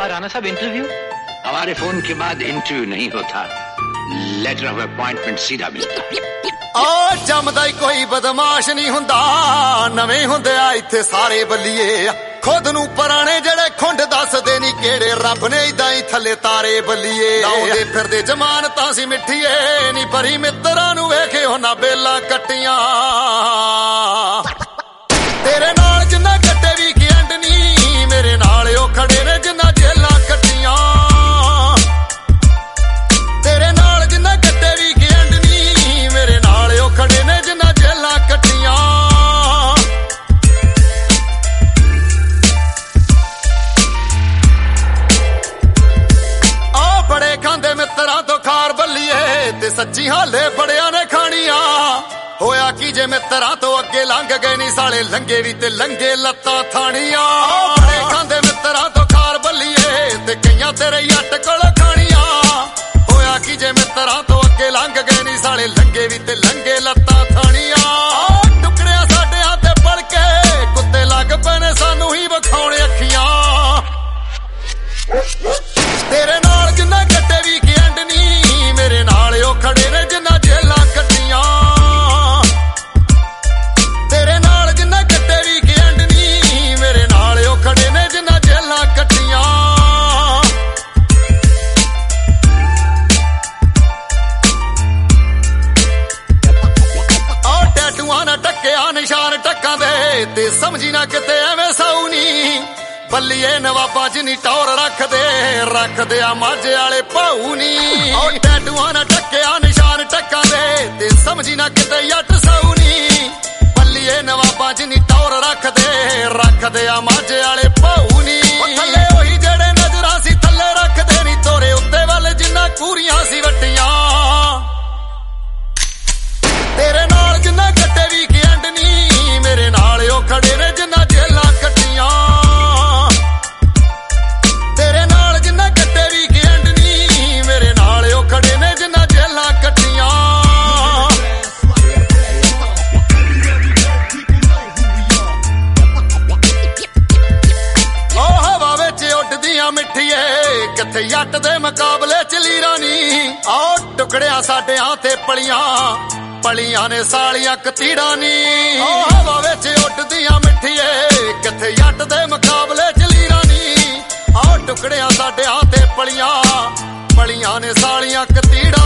और राणा साहब इंटरव्यू? हमारे फोन के बाद इंटरव्यू नहीं होता, लेटर ऑफ अपॉइंटमेंट सीधा मिलता है। जमदा ही कोई बदमाश नहीं हुंदा, नवे हुंदे आ इत्थे सारे बल्लिए। खुद नू पुराने जड़े खुंड दसदे नी केड़े, रब ने इदां ही थल्ले तारे बल्लिए। लाउंदे फिरदे जमानतां सी मिठिए, नी परी मित्तरां नू वेखे होना बेला कट्टियां। तेरे नाल जिन्ना कट्टे भी की एंड नी, मेरे नाल ओ खड़े ने जिन्ना जेलां कट्टियां। तेरे नाल जिन्ना कट्टे भी की एंड नी, मेरे नाल ओ खड़े ने जिन्ना जेलां कट्टियां। बड़े खांदे मित्तरां तो खार बल्लिए, ते सच्ची हाले बड़ियां ने खानियां। होया की जे मित्तरां तो अगे लंघ गए नी साले, लंघे भी ते लंघे लत्तां थानियां। बड़े खांदे मित्तरां तो खार बल्लिए, ते कईयां तेरे जट कोल खानियां। होया की जे मित्तरां तो अगे लंघ गए नी साले, लंघे भी ते लंघे लत्तां थानियां। टुकड़ियां साडे हाथे पड़ के कुत्ते लग पैने सानू ही विखाउणे अखियां। तेरे नाल जिन्ना कट्टे भी की एंड नी, मेरे नाल ओ खड़े ने जिन्ना जेलां कट्टियां। तेरे नाल जिन्ना कट्टे भी की एंड नी, मेरे नाल ओ खड़े ने जिन्ना जेलां कट्टियां। और टैटूआं ना टक्किया निशान टक्कां दे, ते समझी ना किते एवें साऊ नी। बल्लिए नवाबा जिनी टौर रख दे आ माझे आले भाऊ नी। टैटूआं ना टक्किया निशान टक्कां दे, ते समझी ना किते जट साऊ नी। बल्लिए नवाबा जिनी टौर रख दे आ माझे आले भाऊ नी। थल्ले होई जेड़े नजरां सी थल्ले रखदे नी, तोरे उत्ते वाले जिन्ना कूरियां सी वट्टियां। तेरे नाल जिन्ना कट्टे भी की एंड नी, मेरे नाल ओ खड़े ने जिन्ना जेलां कट्टियां। किथे जट दे मुकाबले च लीरा नी। आओ टुकड़ियां साडे हाथे पलियां ने सालियां कतीड़ा नी। हवा विच उडदियां मिठिए, किथे जट दे मुकाबले च लीरा नी। आओ टुकड़ियां साडे हाथे पलियां ने सालियां कतीड़ा